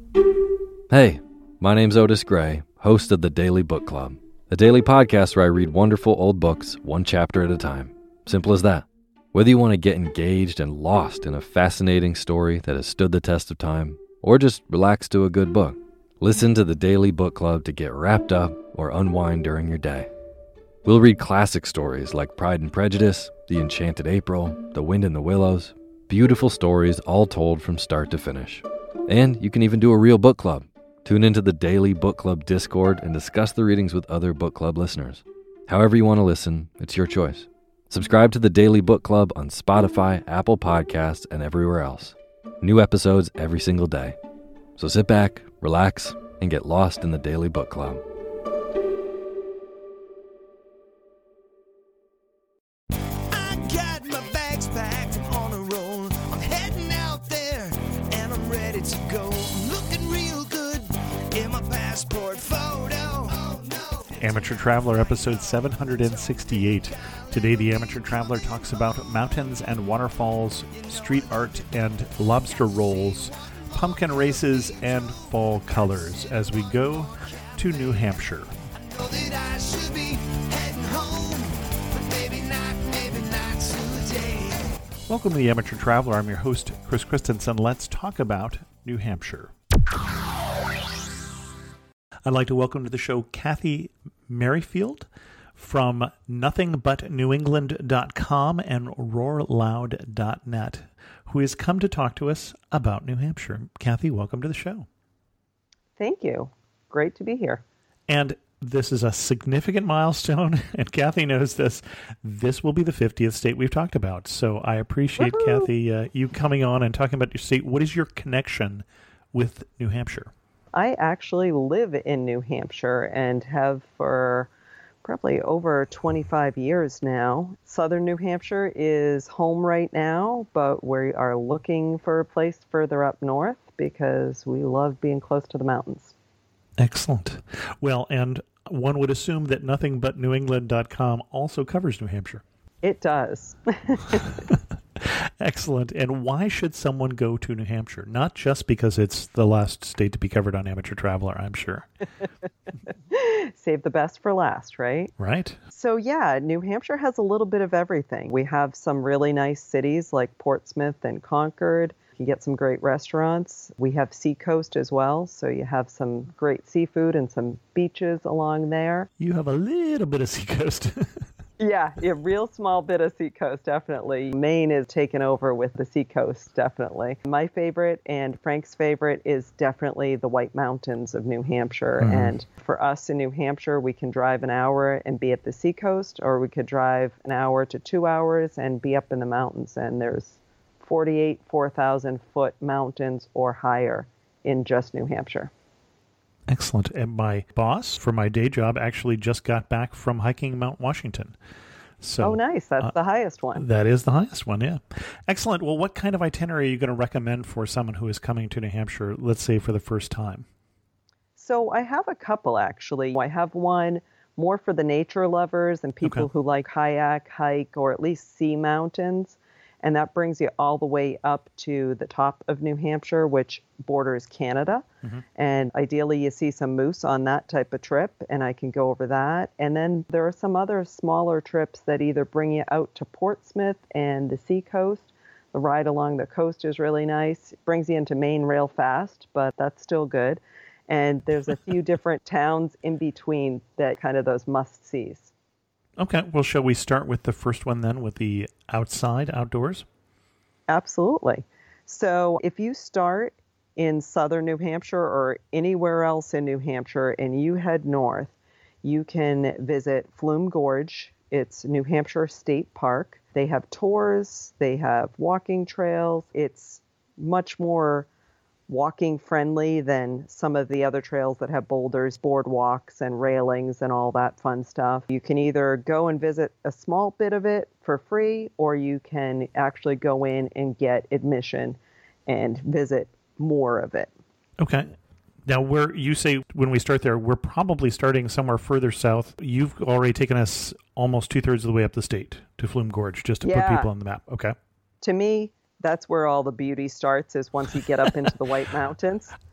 Hey, my name's Otis Gray, host of the Daily Book Club, a daily podcast where I read wonderful old books one chapter at a time. Simple as that. Whether you want to get engaged and lost in a fascinating story that has stood the test of time, or just relax to a good book, listen to the Daily Book Club to get wrapped up or unwind during your day. We'll read classic stories like Pride and Prejudice, The Enchanted April, The Wind in the Willows, beautiful stories all told from start to finish. And you can even do a real book club. Tune into the Daily Book Club Discord and discuss the readings with other book club listeners. However you want to listen, it's your choice. Subscribe to the Daily Book Club on Spotify, Apple Podcasts, and everywhere else. New episodes every single day. So sit back, relax, and get lost in the Daily Book Club. I got my bags packed on a roll. I'm heading out there and I'm ready to go. I'm looking real good in my passport photo. Oh, no. Amateur Traveler, episode 768. Today, the Amateur Traveler talks about mountains and waterfalls, street art and lobster rolls, pumpkin races, and fall colors as we go to New Hampshire. Know that I should be heading home, but maybe not today. Welcome to the Amateur Traveler. I'm your host, Chris Christensen. Let's talk about New Hampshire. I'd like to welcome to the show Kathy Merrifield from nothingbutnewengland.com and roarloud.net, who has come to talk to us about New Hampshire. Kathy, welcome to the show. Thank you. Great to be here. And this is a significant milestone, and Kathy knows this. This will be the 50th state we've talked about. So I appreciate, Woohoo! Kathy, you coming on and talking about your state. What is your connection with New Hampshire? I actually live in New Hampshire and have for probably over 25 years now. Southern New Hampshire is home right now, but we are looking for a place further up north because we love being close to the mountains. Excellent. Well, and one would assume that nothingbutnewengland.com also covers New Hampshire. It does. Excellent. And why should someone go to New Hampshire? Not just because it's the last state to be covered on Amateur Traveler, I'm sure. Save the best for last, right? Right. So yeah, New Hampshire has a little bit of everything. We have some really nice cities like Portsmouth and Concord. You get some great restaurants. We have Seacoast as well, so you have some great seafood and some beaches along there. You have a little bit of Seacoast. Yeah, a real small bit of Seacoast, definitely. Maine is taken over with the Seacoast, definitely. My favorite and Frank's favorite is definitely the White Mountains of New Hampshire. Mm-hmm. And for us in New Hampshire, we can drive an hour and be at the Seacoast, or we could drive an hour to 2 hours and be up in the mountains. And there's 48 4,000-foot mountains or higher in just New Hampshire. Excellent. And my boss for my day job actually just got back from hiking Mount Washington. So, oh, nice. That's the highest one. That is the highest one, yeah. Excellent. Well, what kind of itinerary are you going to recommend for someone who is coming to New Hampshire, let's say for the first time? So I have a couple, actually. I have one more for the nature lovers and people who like kayak, hike, or at least see mountains. And that brings you all the way up to the top of New Hampshire, which borders Canada. Mm-hmm. And ideally, you see some moose on that type of trip, and I can go over that. And then there are some other smaller trips that either bring you out to Portsmouth and the Seacoast. The ride along the coast is really nice. It brings you into Maine real fast, but that's still good. And there's a few different towns in between that kind of those must-sees. Okay, well, shall we start with the first one then, with the outdoors? Absolutely. So if you start in southern New Hampshire or anywhere else in New Hampshire and you head north, you can visit Flume Gorge. It's New Hampshire State Park. They have tours, they have walking trails. It's much more walking friendly than some of the other trails that have boulders, boardwalks, and railings and all that fun stuff. You can either go and visit a small bit of it for free, or you can actually go in and get admission and visit more of it. Okay. Now, where you say when we start there, we're probably starting somewhere further south. You've already taken us almost 2/3 of the way up the state to Flume Gorge, just to put people on the map. Okay. To me, that's where all the beauty starts, is once you get up into the White Mountains.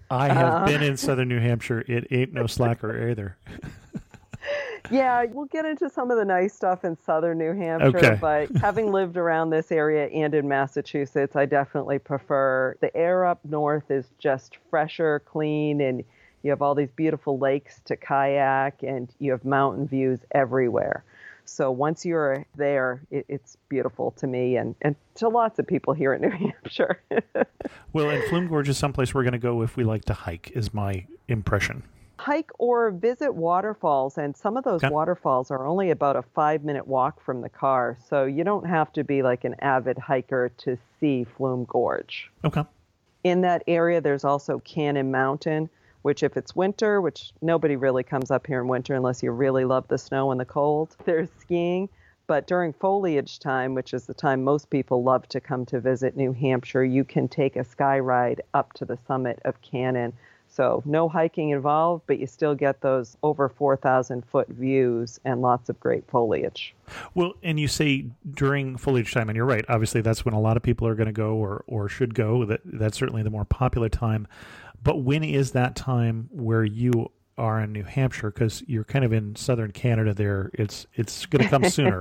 I have been in southern New Hampshire. It ain't no slacker either. Yeah, we'll get into some of the nice stuff in southern New Hampshire, Okay. but having lived around this area and in Massachusetts, I definitely prefer the air up north is just fresher, clean, and you have all these beautiful lakes to kayak and you have mountain views everywhere. So once you're there, it's beautiful to me and to lots of people here in New Hampshire. Well, and Flume Gorge is someplace we're going to go if we like to hike, is my impression. Hike or visit waterfalls, and some of those Okay. waterfalls are only about a 5-minute walk from the car, so you don't have to be like an avid hiker to see Flume Gorge. Okay. In that area, there's also Cannon Mountain, which if it's winter, which nobody really comes up here in winter unless you really love the snow and the cold, there's skiing. But during foliage time, which is the time most people love to come to visit New Hampshire, you can take a sky ride up to the summit of Cannon. So no hiking involved, but you still get those over 4,000-foot views and lots of great foliage. Well, and you say during foliage time, and you're right. Obviously, that's when a lot of people are going to go or should go. That's certainly the more popular time. But when is that time where you are in New Hampshire? Because you're kind of in southern Canada there. It's going to come sooner.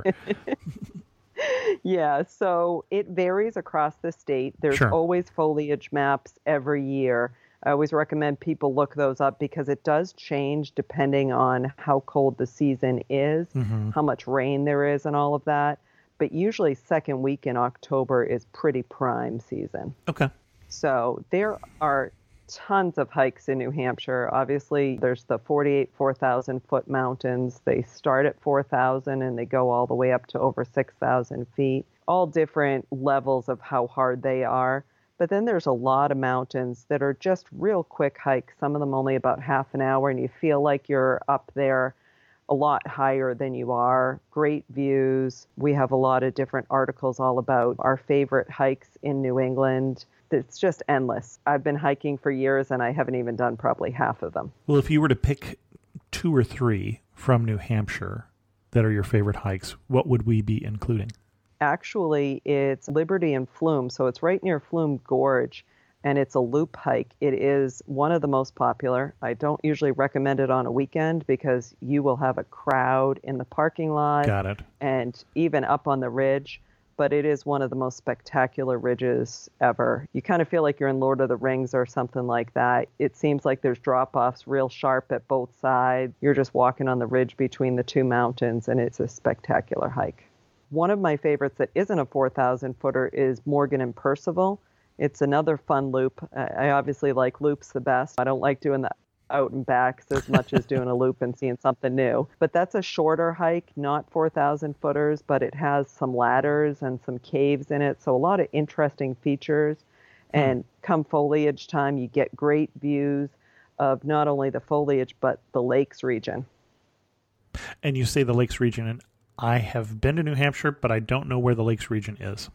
Yeah, so it varies across the state. There's Sure. always foliage maps every year. I always recommend people look those up because it does change depending on how cold the season is, how much rain there is, and all of that. But usually second week in October is pretty prime season. Okay. So there are tons of hikes in New Hampshire. Obviously, there's the 4,000-foot mountains. They start at 4,000 and they go all the way up to over 6,000 feet, all different levels of how hard they are. But then there's a lot of mountains that are just real quick hikes, some of them only about half an hour, and you feel like you're up there a lot higher than you are. Great views. We have a lot of different articles all about our favorite hikes in New England. It's just endless. I've been hiking for years, and I haven't even done probably half of them. Well, if you were to pick 2 or 3 from New Hampshire that are your favorite hikes, what would we be including? Actually, it's Liberty and Flume, so it's right near Flume Gorge, and it's a loop hike. It is one of the most popular. I don't usually recommend it on a weekend because you will have a crowd in the parking lot Got it. and even up on the ridge, but it is one of the most spectacular ridges ever. You kind of feel like you're in Lord of the Rings or something like that. It seems like there's drop-offs real sharp at both sides. You're just walking on the ridge between the two mountains, and it's a spectacular hike. One of my favorites that isn't a 4,000-footer is Morgan and Percival. It's another fun loop. I obviously like loops the best. I don't like doing the out and backs as much as doing a loop and seeing something new. But that's a shorter hike, not 4,000 footers, but it has some ladders and some caves in it. So a lot of interesting features. And come foliage time, you get great views of not only the foliage, but the lakes region. And you say the Lakes region, and I have been to New Hampshire, but I don't know where the Lakes region is.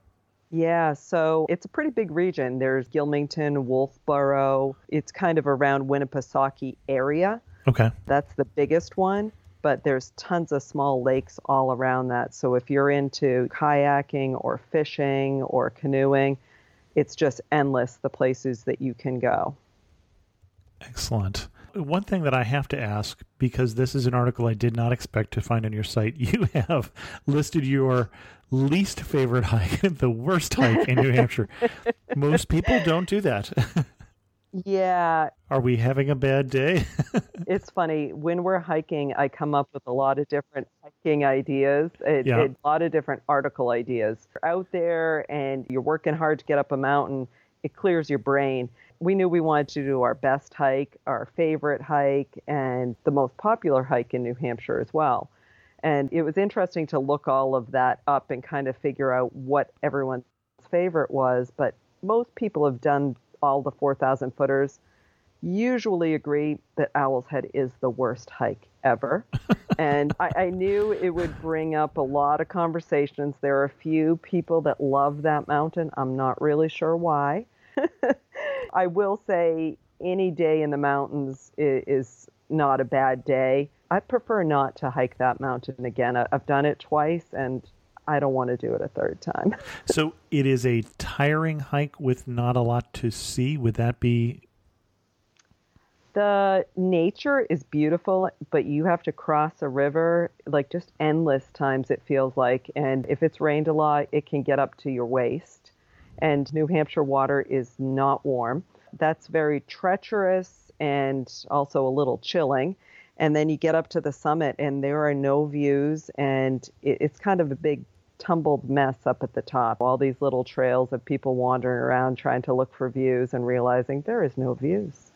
Yeah, so it's a pretty big region. There's Gilmington, Wolfboro. It's kind of around Winnipesaukee area. Okay. That's the biggest one, but there's tons of small lakes all around that. So if you're into kayaking or fishing or canoeing, it's just endless the places that you can go. Excellent. One thing that I have to ask, because this is an article I did not expect to find on your site, you have listed your least favorite hike, the worst hike in New Hampshire. Most people don't do that. Yeah, Are we having a bad day? it's funny. When we're hiking, I come up with a lot of different hiking ideas, a lot of different article ideas. You're out there and you're working hard to get up a mountain, it clears your brain. We knew we wanted to do our best hike, our favorite hike, and the most popular hike in New Hampshire as well. And it was interesting to look all of that up and kind of figure out what everyone's favorite was. But most people have done all the 4,000 footers, usually agree that Owl's Head is the worst hike ever. And I knew it would bring up a lot of conversations. There are a few people that love that mountain. I'm not really sure why. I will say any day in the mountains is not a bad day. I prefer not to hike that mountain again. I've done it twice, and I don't want to do it a third time. So it is a tiring hike with not a lot to see. Would that be The nature is beautiful, but you have to cross a river like just endless times it feels like. And if it's rained a lot, it can get up to your waist. And New Hampshire water is not warm. That's very treacherous and also a little chilling. And then you get up to the summit and there are no views, and it's kind of a big tumbled mess up at the top. All these little trails of people wandering around trying to look for views and realizing there is no views.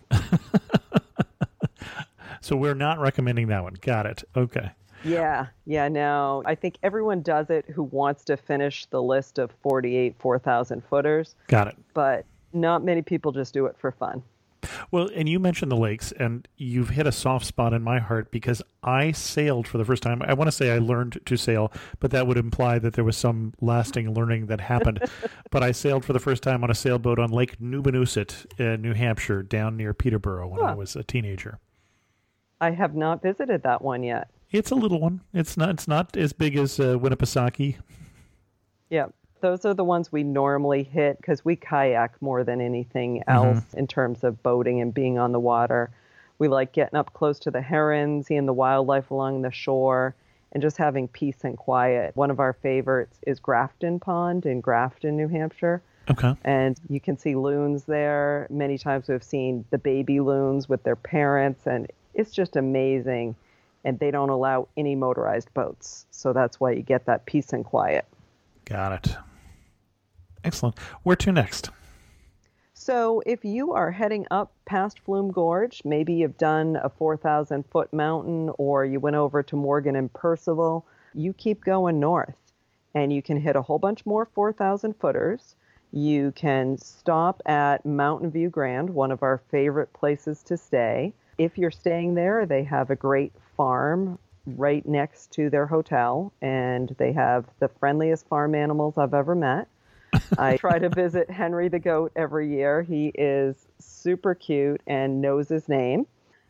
So we're not recommending that one. Got it. Okay. Yeah, no. I think everyone does it who wants to finish the list of 48 4,000 footers. Got it. But not many people just do it for fun. Well, and you mentioned the lakes, and you've hit a soft spot in my heart because I sailed for the first time. I want to say I learned to sail, but that would imply that there was some lasting learning that happened. But I sailed for the first time on a sailboat on Lake Newbanoosuc in New Hampshire, down near Peterborough when I was a teenager. I have not visited that one yet. It's a little one. It's not as big as Winnipesaukee. Yeah. Those are the ones we normally hit because we kayak more than anything else in terms of boating and being on the water. We like getting up close to the herons, seeing the wildlife along the shore, and just having peace and quiet. One of our favorites is Grafton Pond in Grafton, New Hampshire. Okay. And you can see loons there. Many times we've seen the baby loons with their parents, and it's just amazing. And they don't allow any motorized boats. So that's why you get that peace and quiet. Got it. Excellent. Where to next? So if you are heading up past Flume Gorge, maybe you've done a 4,000-foot mountain or you went over to Morgan and Percival, you keep going north and you can hit a whole bunch more 4,000-footers. You can stop at Mountain View Grand, one of our favorite places to stay. If you're staying there, they have a great farm right next to their hotel, and they have the friendliest farm animals I've ever met. I try to visit Henry the goat every year. He is super cute and knows his name.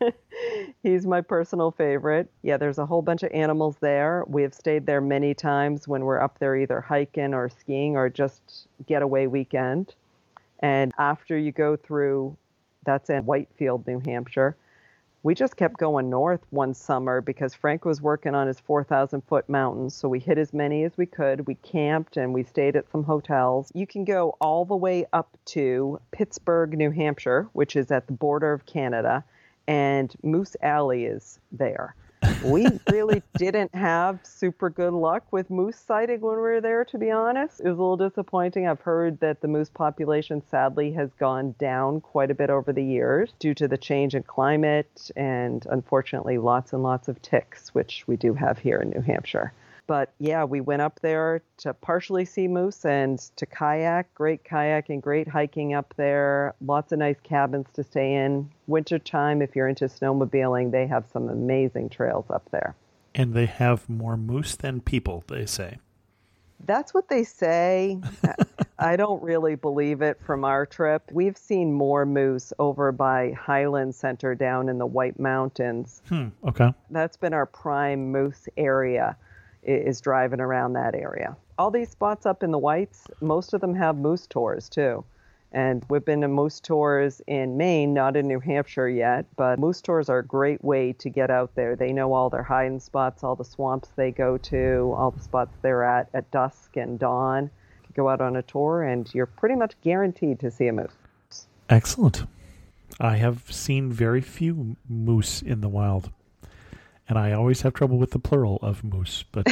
He's my personal favorite. Yeah, there's a whole bunch of animals there. We have stayed there many times when we're up there either hiking or skiing or just getaway weekend. And after you go through, that's in Whitefield, New Hampshire. We just kept going north one summer because Frank was working on his 4,000-foot mountains, so we hit as many as we could. We camped and we stayed at some hotels. You can go all the way up to Pittsburgh, New Hampshire, which is at the border of Canada, and Moose Alley is there. We really didn't have super good luck with moose sighting when we were there, to be honest. It was a little disappointing. I've heard that the moose population sadly has gone down quite a bit over the years due to the change in climate and unfortunately lots and lots of ticks, which we do have here in New Hampshire. But yeah, we went up there to partially see moose and to kayak. Great kayaking, great hiking up there. Lots of nice cabins to stay in. Wintertime, if you're into snowmobiling, they have some amazing trails up there. And they have more moose than people, they say. That's what they say. I don't really believe it from our trip. We've seen more moose over by Highland Center down in the White Mountains. Okay. That's been our prime moose area. Is driving around that area. All these spots up in the Whites, most of them have moose tours too. And we've been to moose tours in Maine, not in New Hampshire yet, but moose tours are a great way to get out there. They know all their hiding spots, all the swamps they go to, all the spots they're at dusk and dawn. You can go out on a tour and you're pretty much guaranteed to see a moose. Excellent. I have seen very few moose in the wild. And I always have trouble with the plural of moose, but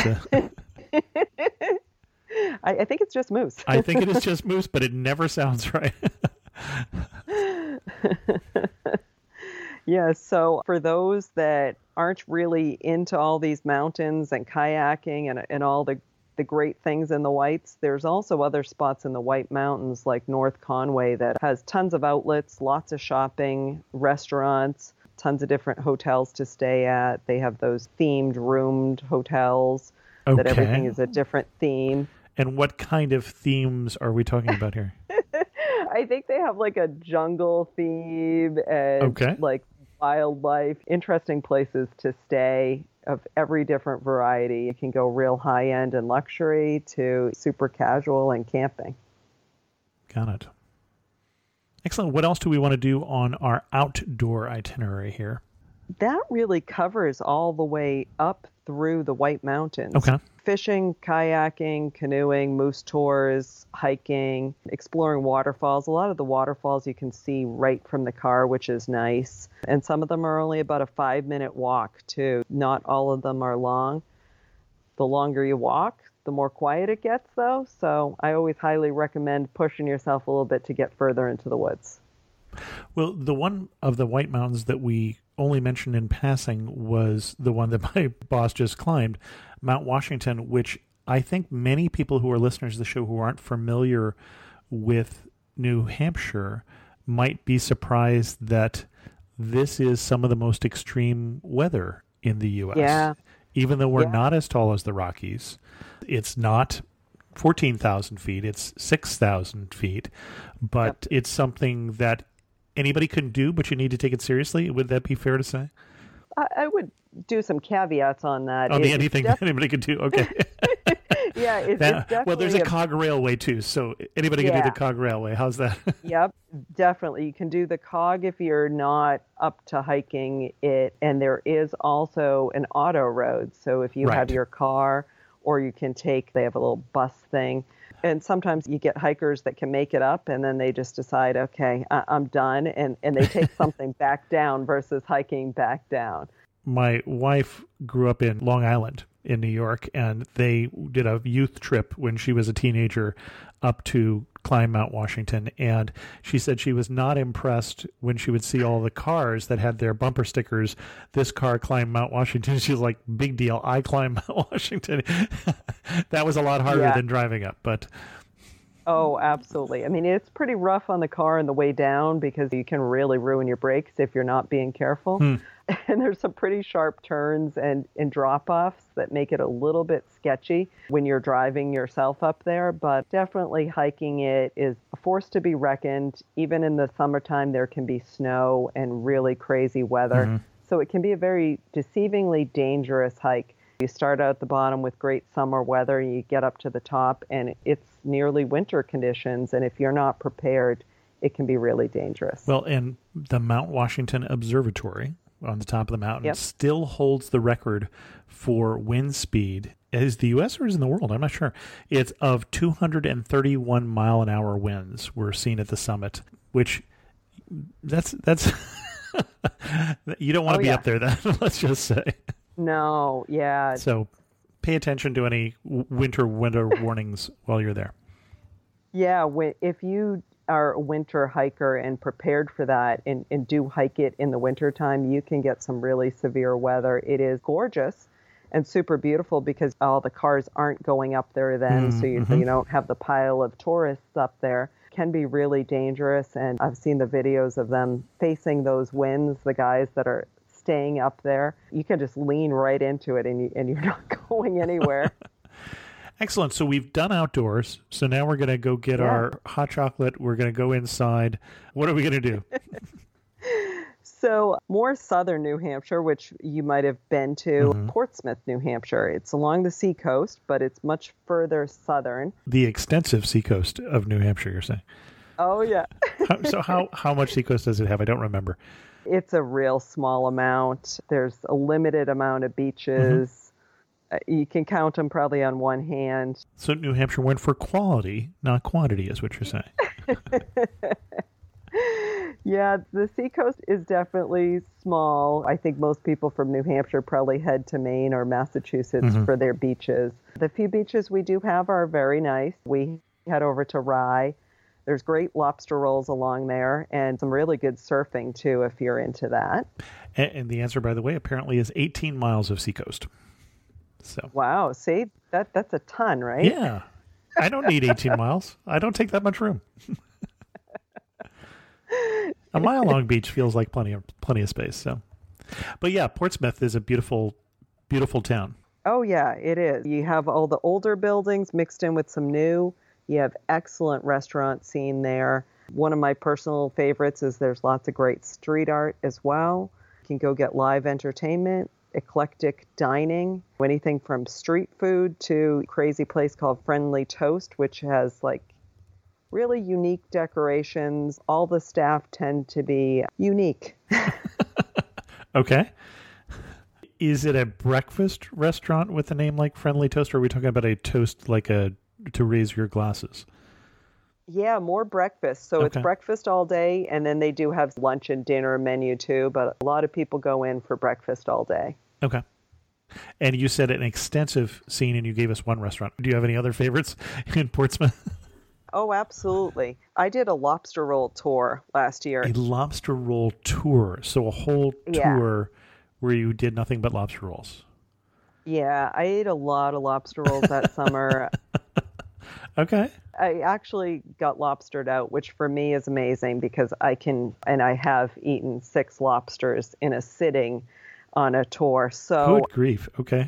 I think it's just moose. I think it is just moose, but it never sounds right. Yeah, so for those that aren't really into all these mountains and kayaking and all the great things in the Whites, there's also other spots in the White Mountains like North Conway that has tons of outlets, lots of shopping, restaurants, tons of different hotels to stay at. They have those themed roomed hotels that everything is a different theme. And what kind of themes are we talking about here? I think they have like a jungle theme and like wildlife, interesting places to stay of every different variety. You can go real high end and luxury to super casual and camping. Got it. Excellent. What else do we want to do on our outdoor itinerary here? That really covers all the way up through the White Mountains. Okay. Fishing, kayaking, canoeing, moose tours, hiking, exploring waterfalls. A lot of the waterfalls you can see right from the car, which is nice. And some of them are only about a 5-minute walk, too. Not all of them are long. The longer you walk, the more quiet it gets, though. So I always highly recommend pushing yourself a little bit to get further into the woods. Well, the one of the White Mountains that we only mentioned in passing was the one that my boss just climbed, Mount Washington, which I think many people who are listeners to the show who aren't familiar with New Hampshire might be surprised that this is some of the most extreme weather in the U.S. Yeah. Even though we're not as tall as the Rockies, it's not 14,000 feet, it's 6,000 feet, but it's something that anybody can do, but you need to take it seriously. Would that be fair to say? I would do some caveats on that. Anything that anybody could do, okay. Yeah, it's definitely... Well, there's a cog railway, too, so anybody can do the cog railway. How's that? Yep, definitely. You can do the cog if you're not up to hiking it, and there is also an auto road, so if you have your car, or you can they have a little bus thing. And sometimes you get hikers that can make it up, and then they just decide, okay, I'm done, and they take something back down versus hiking back down. My wife grew up in Long Island in New York, and they did a youth trip when she was a teenager up to climb Mount Washington, and she said she was not impressed when she would see all the cars that had their bumper stickers, "This car climbed Mount Washington." She was like, big deal, I climbed Mount Washington. That was a lot harder than driving up, but... Oh, absolutely. I mean, it's pretty rough on the car on the way down because you can really ruin your brakes if you're not being careful. And there's some pretty sharp turns and drop-offs that make it a little bit sketchy when you're driving yourself up there. But definitely hiking it is a force to be reckoned. Even in the summertime, there can be snow and really crazy weather. So it can be a very deceivingly dangerous hike. You start out at the bottom with great summer weather, you get up to the top, and it's nearly winter conditions. And if you're not prepared, it can be really dangerous. Well, and the Mount Washington Observatory on the top of the mountain still holds the record for wind speed. Is the U.S. or is it in the world? I'm not sure. It's of 231 mile an hour winds were seen at the summit, which that's you don't want to be up there then, let's just say. No, yeah. So pay attention to any winter warnings while you're there. Yeah, if you are a winter hiker and prepared for that and do hike it in the wintertime, you can get some really severe weather. It is gorgeous and super beautiful because all the cars aren't going up there then, so you don't have the pile of tourists up there. It can be really dangerous, and I've seen the videos of them facing those winds, the guys that are staying up there. You can just lean right into it and you're not going anywhere. Excellent. So we've done outdoors. So now we're going to go get our hot chocolate. We're going to go inside. What are we going to do? So more southern New Hampshire, which you might have been to, Portsmouth, New Hampshire. It's along the seacoast, but it's much further southern. The extensive seacoast of New Hampshire, you're saying? Oh, yeah. So how much seacoast does it have? I don't remember. It's a real small amount. There's a limited amount of beaches. You can count them probably on one hand. So New Hampshire went for quality, not quantity, is what you're saying. Yeah, the seacoast is definitely small. I think most people from New Hampshire probably head to Maine or Massachusetts for their beaches. The few beaches we do have are very nice. We head over to Rye. There's great lobster rolls along there and some really good surfing, too, if you're into that. And the answer, by the way, apparently is 18 miles of seacoast. So. Wow. See, that's a ton, right? Yeah. I don't need 18 miles. I don't take that much room. A mile-long beach feels like plenty of space. So, but yeah, Portsmouth is a beautiful, beautiful town. Oh, yeah, it is. You have all the older buildings mixed in with some new. You have excellent restaurant scene there. One of my personal favorites is there's lots of great street art as well. You can go get live entertainment, eclectic dining, anything from street food to a crazy place called Friendly Toast, which has like really unique decorations. All the staff tend to be unique. Okay. Is it a breakfast restaurant with a name like Friendly Toast, or are we talking about a toast like to raise your glasses? Yeah, more breakfast. So it's breakfast all day, and then they do have lunch and dinner menu too, but a lot of people go in for breakfast all day. Okay. And you said an extensive scene, and you gave us one restaurant. Do you have any other favorites in Portsmouth? Oh, absolutely. I did a lobster roll tour last year. A lobster roll tour. So a whole tour where you did nothing but lobster rolls. Yeah, I ate a lot of lobster rolls that summer. Okay. I actually got lobstered out, which for me is amazing because I have eaten 6 lobsters in a sitting on a tour. So good grief. Okay.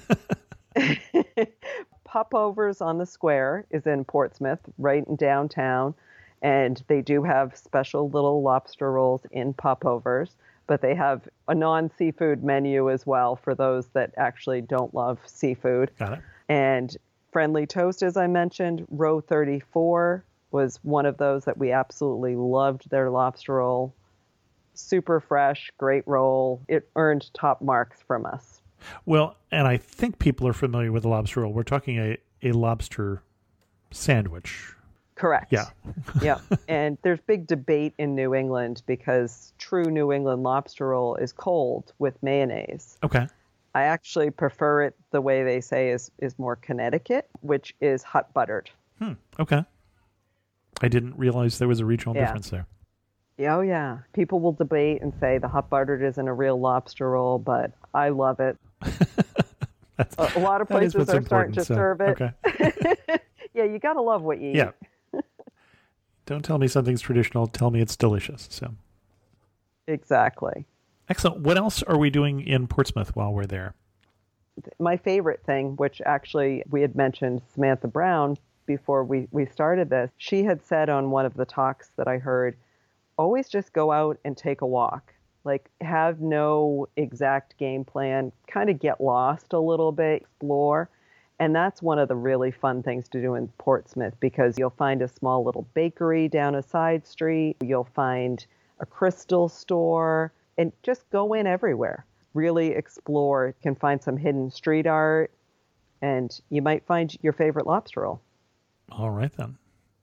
Popovers on the Square is in Portsmouth, right in downtown, and they do have special little lobster rolls in Popovers, but they have a non-seafood menu as well for those that actually don't love seafood. Got it. And Friendly Toast, as I mentioned, Row 34 was one of those that we absolutely loved their lobster roll. Super fresh, great roll. It earned top marks from us. Well, and I think people are familiar with the lobster roll. We're talking a lobster sandwich. Correct. Yeah. Yeah. And there's big debate in New England because true New England lobster roll is cold with mayonnaise. Okay. I actually prefer it the way they say is more Connecticut, which is hot buttered. Okay. I didn't realize there was a regional difference there. Oh, yeah. People will debate and say the hot buttered isn't a real lobster roll, but I love it. A lot of places are starting to serve it. Okay. Yeah, you got to love what you eat. Yeah. Don't tell me something's traditional. Tell me it's delicious. So. Exactly. Excellent. What else are we doing in Portsmouth while we're there? My favorite thing, which actually we had mentioned Samantha Brown before we started this, she had said on one of the talks that I heard, always just go out and take a walk. Like, have no exact game plan, kind of get lost a little bit, explore. And that's one of the really fun things to do in Portsmouth because you'll find a small little bakery down a side street. You'll find a crystal store and just go in everywhere. Really explore. You can find some hidden street art and you might find your favorite lobster roll. All right, then.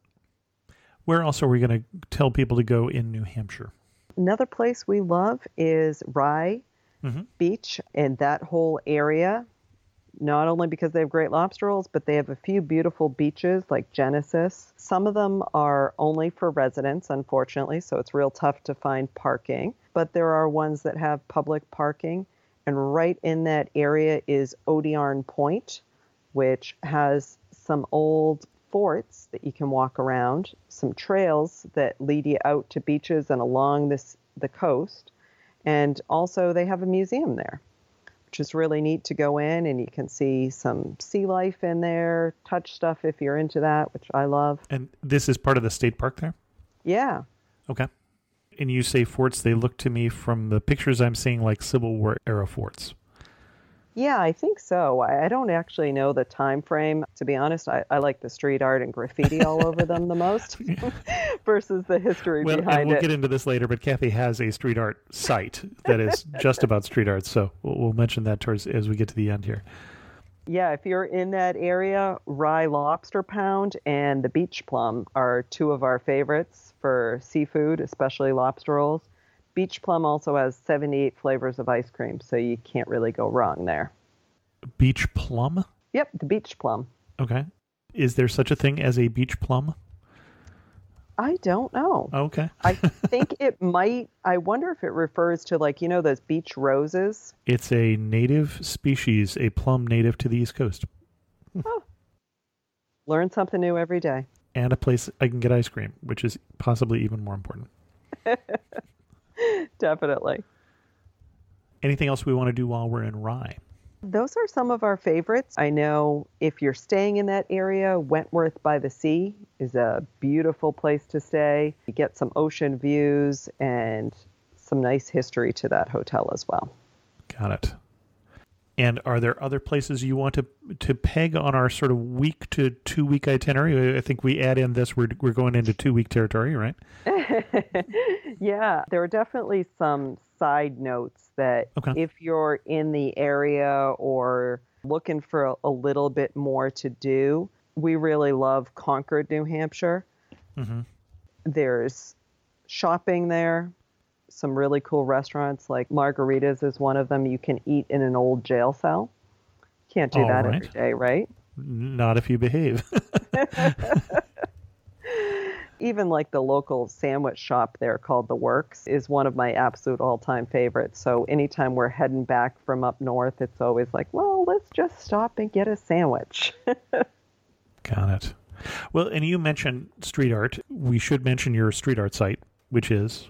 Where else are we going to tell people to go in New Hampshire? Another place we love is Rye Beach and that whole area. Not only because they have great lobster rolls, but they have a few beautiful beaches like Genesis. Some of them are only for residents, unfortunately, so it's real tough to find parking. But there are ones that have public parking. And right in that area is Odiarn Point, which has some old forts that you can walk around, some trails that lead you out to beaches and along the coast. And also they have a museum there, which is really neat to go in and you can see some sea life in there, touch stuff if you're into that, which I love. And this is part of the state park there? Yeah. Okay. And you say forts, they look to me from the pictures I'm seeing like Civil War era forts. Yeah, I think so. I don't actually know the time frame. To be honest, I like the street art and graffiti all over them the most versus the history behind it. And we'll get into this later, but Kathy has a street art site that is just about street art, so we'll mention that as we get to the end here. Yeah, if you're in that area, Rye Lobster Pound and the Beach Plum are two of our favorites for seafood, especially lobster rolls. Beach Plum also has 78 flavors of ice cream, so you can't really go wrong there. Beach plum? Yep, the Beach Plum. Okay. Is there such a thing as a beach plum? I don't know. Okay. I think it might. I wonder if it refers to, like, you know, those beach roses. It's a native species, a plum native to the East Coast. Oh. Learn something new every day. And a place I can get ice cream, which is possibly even more important. Definitely. Anything else we want to do while we're in Rye? Those are some of our favorites. I know if you're staying in that area, Wentworth by the Sea is a beautiful place to stay. You get some ocean views and some nice history to that hotel as well. Got it. And are there other places you want to peg on our sort of week to 2 week itinerary? I think we add in this, we're going into 2 week territory, right? Yeah, there are definitely some side notes that if you're in the area or looking for a little bit more to do, we really love Concord, New Hampshire. Mm-hmm. There's shopping there, some really cool restaurants like Margarita's is one of them. You can eat in an old jail cell. Can't do that every day, right? Not if you behave. Even like the local sandwich shop there called The Works is one of my absolute all-time favorites. So anytime we're heading back from up north, it's always like, well, let's just stop and get a sandwich. Got it. Well, and you mentioned street art. We should mention your street art site, which is?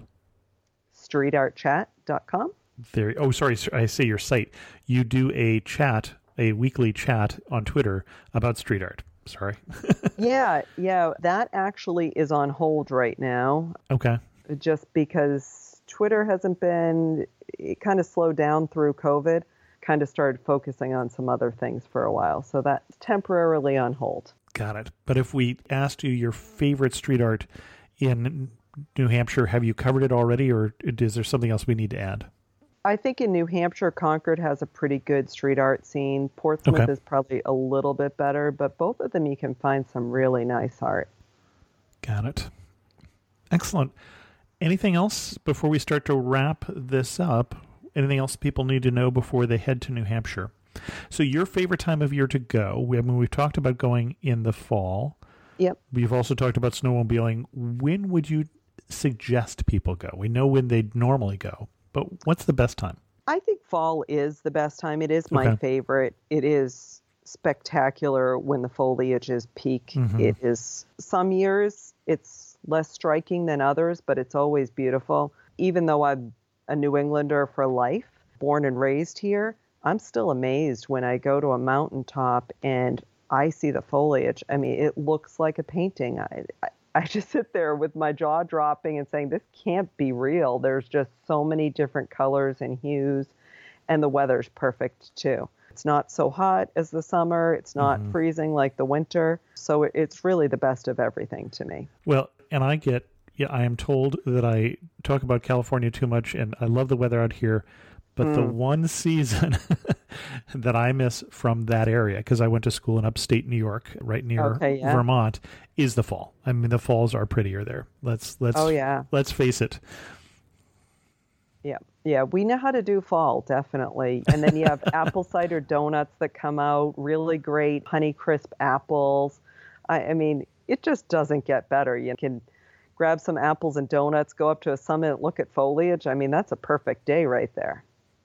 streetartchat.com. Oh, sorry. I say your site. You do a weekly chat on Twitter about street art. Sorry. Yeah. That actually is on hold right now. Okay. Just because Twitter it kind of slowed down through COVID, kind of started focusing on some other things for a while. So that's temporarily on hold. Got it. But if we asked you your favorite street art in New Hampshire, have you covered it already, or is there something else we need to add? I think in New Hampshire, Concord has a pretty good street art scene. Portsmouth is probably a little bit better, but both of them you can find some really nice art. Got it. Excellent. Anything else before we start to wrap this up? Anything else people need to know before they head to New Hampshire? So your favorite time of year to go, we've talked about going in the fall. Yep. We've also talked about snowmobiling. When would you suggest people go? We know when they normally go. But what's the best time? I think fall is the best time. It is my favorite. It is spectacular when the foliage is peak. Mm-hmm. It is, some years it's less striking than others, but it's always beautiful. Even though I'm a New Englander for life, born and raised here, I'm still amazed when I go to a mountaintop and I see the foliage. I mean, it looks like a painting. I just sit there with my jaw dropping and saying, this can't be real. There's just so many different colors and hues, and the weather's perfect too. It's not so hot as the summer. It's not freezing like the winter. So it's really the best of everything to me. Well, and I am told that I talk about California too much, and I love the weather out here. But the one season that I miss from that area, because I went to school in upstate New York, right near Vermont, is the fall. I mean, the falls are prettier there. Let's face it. Yeah, we know how to do fall, definitely. And then you have apple cider donuts that come out, really great Honeycrisp apples. I mean, it just doesn't get better. You can grab some apples and donuts, go up to a summit, look at foliage. I mean, that's a perfect day right there.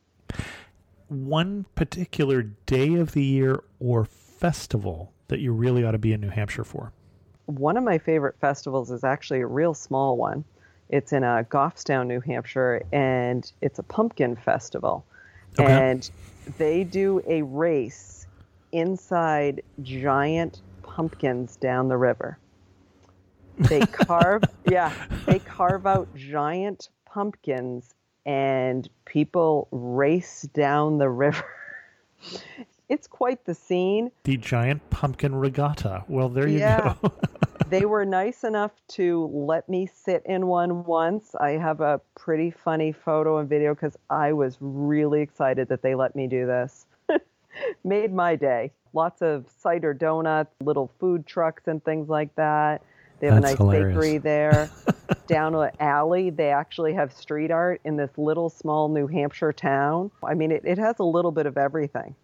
One particular day of the year or festival that you really ought to be in New Hampshire for? One of my favorite festivals is actually a real small one. It's in Goffstown, New Hampshire, and it's a pumpkin festival. Okay. And they do a race inside giant pumpkins down the river. They carve out giant pumpkins and people race down the river. It's quite the scene. The giant pumpkin regatta. Well, there you go. They were nice enough to let me sit in one once. I have a pretty funny photo and video because I was really excited that they let me do this. Made my day. Lots of cider donuts, little food trucks and things like that. They have a nice bakery there. Down an alley, they actually have street art in this little small New Hampshire town. I mean, it has a little bit of everything.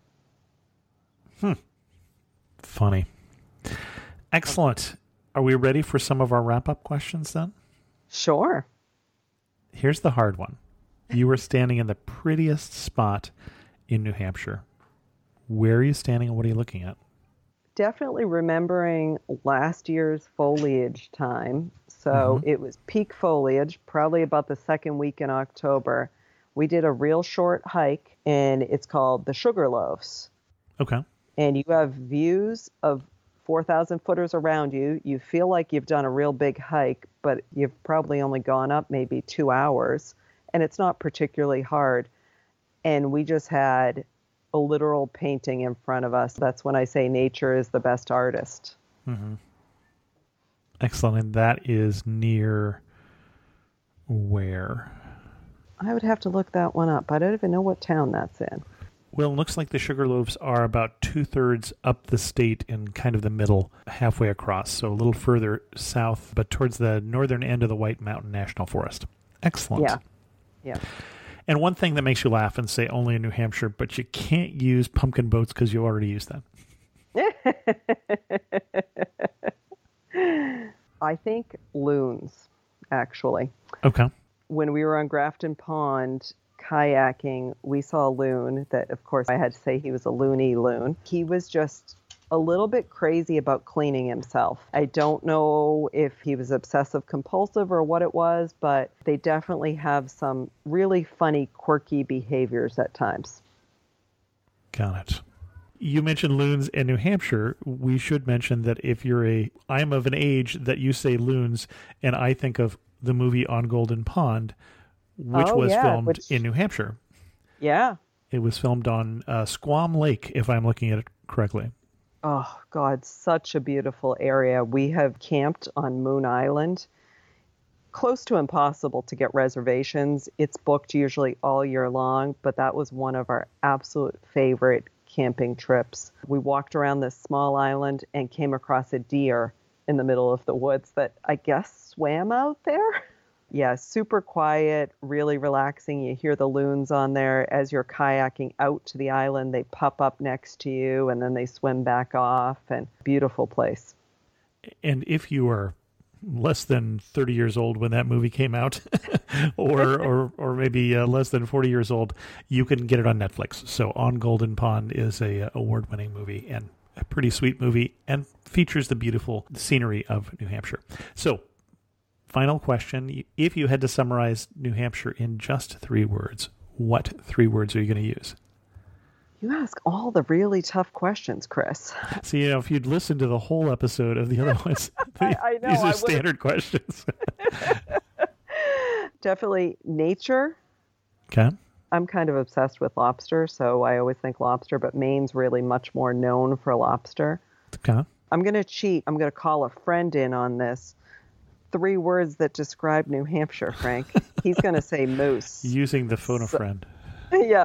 Funny. Excellent. Are we ready for some of our wrap-up questions then? Sure. Here's the hard one. You were standing in the prettiest spot in New Hampshire. Where are you standing and what are you looking at? Definitely remembering last year's foliage time. So it was peak foliage, probably about the second week in October. We did a real short hike, and it's called the Sugarloaves. Okay. And you have views of 4,000 footers around you. You feel like you've done a real big hike, but you've probably only gone up maybe 2 hours, and it's not particularly hard. And we just had a literal painting in front of us. That's when I say nature is the best artist. Mm-hmm. Excellent. And that is near where? I would have to look that one up. I don't even know what town that's in. Well, it looks like the Sugarloaves are about 2/3 up the state in kind of the middle, halfway across. So a little further south, but towards the northern end of the White Mountain National Forest. Excellent. Yeah. And one thing that makes you laugh and say only in New Hampshire, but you can't use pumpkin boats because you already used them. I think loons, actually. Okay. When we were on Grafton Pond kayaking, we saw a loon that, of course, I had to say he was a loony loon. He was just a little bit crazy about cleaning himself. I don't know if he was obsessive compulsive or what it was, but they definitely have some really funny, quirky behaviors at times. Got it. You mentioned loons in New Hampshire. We should mention that if I'm of an age that you say loons, and I think of the movie On Golden Pond, which was filmed in New Hampshire. Yeah. It was filmed on Squam Lake, if I'm looking at it correctly. Oh, God, such a beautiful area. We have camped on Moon Island. Close to impossible to get reservations. It's booked usually all year long, but that was one of our absolute favorite camping trips. We walked around this small island and came across a deer in the middle of the woods that I guess swam out there. Yeah, super quiet, really relaxing. You hear the loons on there. As you're kayaking out to the island, they pop up next to you and then they swim back off. And beautiful place. And if you are less than 30 years old when that movie came out, or maybe less than 40 years old, you can get it on Netflix. So On Golden Pond is a award-winning movie and a pretty sweet movie and features the beautiful scenery of New Hampshire. So, final question. If you had to summarize New Hampshire in just 3 words, what 3 words are you going to use? You ask all the really tough questions, Chris. See, if you'd listened to the whole episode of the other ones, I know, these are standard questions. Definitely nature. Okay. I'm kind of obsessed with lobster, so I always think lobster, but Maine's really much more known for lobster. Okay. I'm going to cheat. I'm going to call a friend in on this. 3 words that describe New Hampshire, Frank. He's going to say moose. Using the phone a friend. Yeah.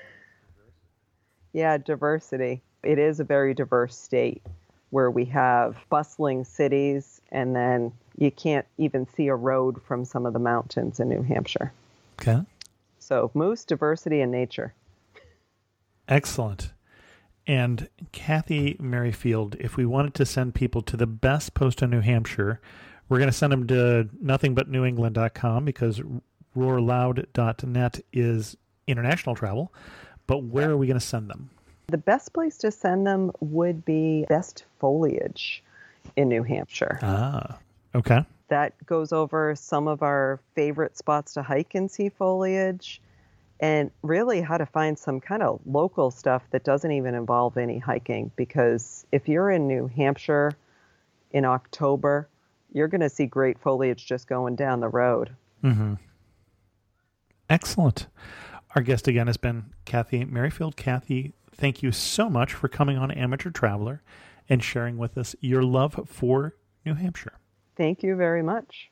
Yeah, diversity. It is a very diverse state where we have bustling cities, and then you can't even see a road from some of the mountains in New Hampshire. Okay. So moose, diversity, and nature. Excellent. And Kathy Merrifield, if we wanted to send people to the best post in New Hampshire, we're going to send them to nothingbutnewengland.com because roarloud.net is international travel. But where are we going to send them? The best place to send them would be Best Foliage in New Hampshire. Ah, okay. That goes over some of our favorite spots to hike and see foliage, and really how to find some kind of local stuff that doesn't even involve any hiking. Because if you're in New Hampshire in October, you're going to see great foliage just going down the road. Mm-hmm. Excellent. Our guest again has been Kathy Merrifield. Kathy, thank you so much for coming on Amateur Traveler and sharing with us your love for New Hampshire. Thank you very much.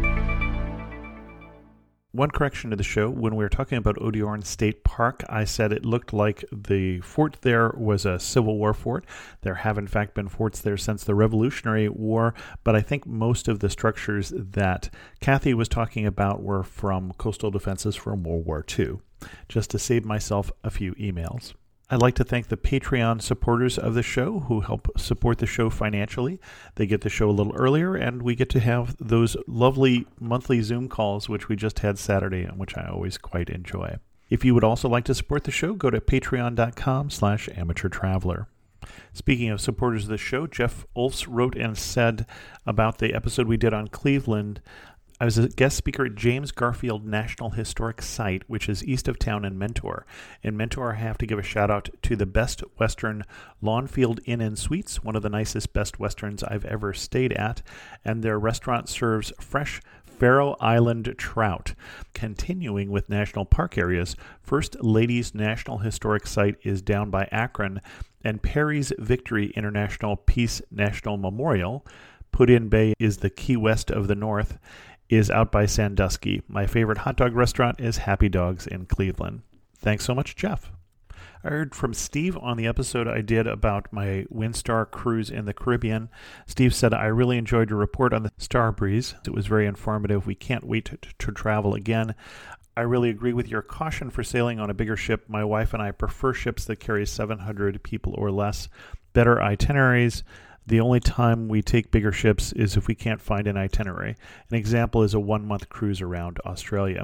One correction to the show. When we were talking about Odiorn State Park, I said it looked like the fort there was a Civil War fort. There have, in fact, been forts there since the Revolutionary War, but I think most of the structures that Kathy was talking about were from coastal defenses from World War II, just to save myself a few emails. I'd like to thank the Patreon supporters of the show who help support the show financially. They get the show a little earlier, and we get to have those lovely monthly Zoom calls, which we just had Saturday, and which I always quite enjoy. If you would also like to support the show, go to patreon.com/amateurtraveler. Speaking of supporters of the show, Jeff Ulfs wrote and said about the episode we did on Cleveland, I was a guest speaker at James Garfield National Historic Site, which is east of town in Mentor. In Mentor, I have to give a shout out to the Best Western Lawnfield Inn and Suites, one of the nicest Best Westerns I've ever stayed at. And their restaurant serves fresh Faroe Island trout. Continuing with national park areas, First Ladies National Historic Site is down by Akron, and Perry's Victory International Peace National Memorial, Put-in Bay is the Key West of the North, is out by Sandusky. My favorite hot dog restaurant is Happy Dogs in Cleveland. Thanks so much, Jeff. I heard from Steve on the episode I did about my Windstar cruise in the Caribbean. Steve said, I really enjoyed your report on the Starbreeze. It was very informative. We can't wait to travel again. I really agree with your caution for sailing on a bigger ship. My wife and I prefer ships that carry 700 people or less. Better itineraries. The only time we take bigger ships is if we can't find an itinerary. An example is a 1-month cruise around Australia.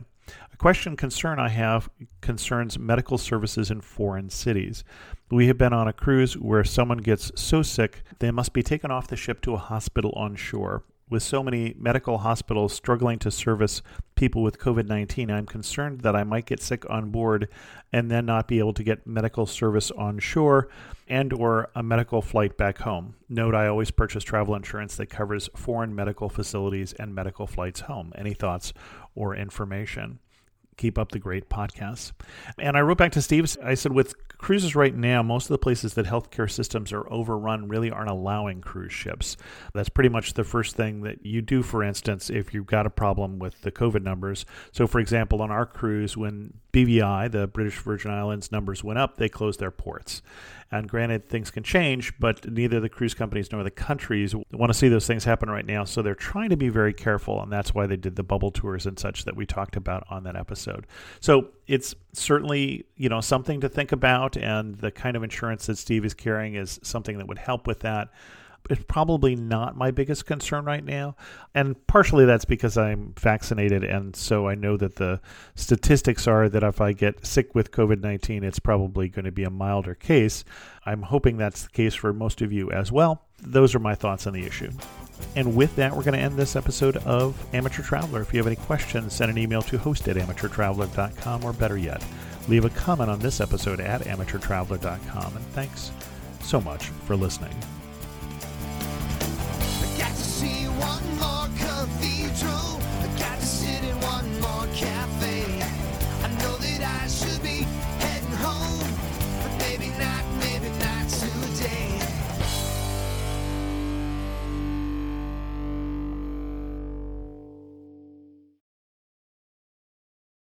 A concern I have concerns medical services in foreign cities. We have been on a cruise where someone gets so sick they must be taken off the ship to a hospital on shore. With so many medical hospitals struggling to service people with COVID-19, I'm concerned that I might get sick on board and then not be able to get medical service on shore and or a medical flight back home. Note, I always purchase travel insurance that covers foreign medical facilities and medical flights home. Any thoughts or information? Keep up the great podcasts. And I wrote back to Steve. I said, with cruises right now, most of the places that healthcare systems are overrun really aren't allowing cruise ships. That's pretty much the first thing that you do, for instance, if you've got a problem with the COVID numbers. So, for example, on our cruise, when BVI, the British Virgin Islands, numbers went up, they closed their ports. And granted, things can change, but neither the cruise companies nor the countries want to see those things happen right now. So they're trying to be very careful, and that's why they did the bubble tours and such that we talked about on that episode. So it's certainly, something to think about, and the kind of insurance that Steve is carrying is something that would help with that. It's probably not my biggest concern right now. And partially that's because I'm vaccinated. And so I know that the statistics are that if I get sick with COVID-19, it's probably going to be a milder case. I'm hoping that's the case for most of you as well. Those are my thoughts on the issue. And with that, we're going to end this episode of Amateur Traveler. If you have any questions, send an email to host@amateurtraveler.com, or better yet, leave a comment on this episode at amateurtraveler.com. And thanks so much for listening.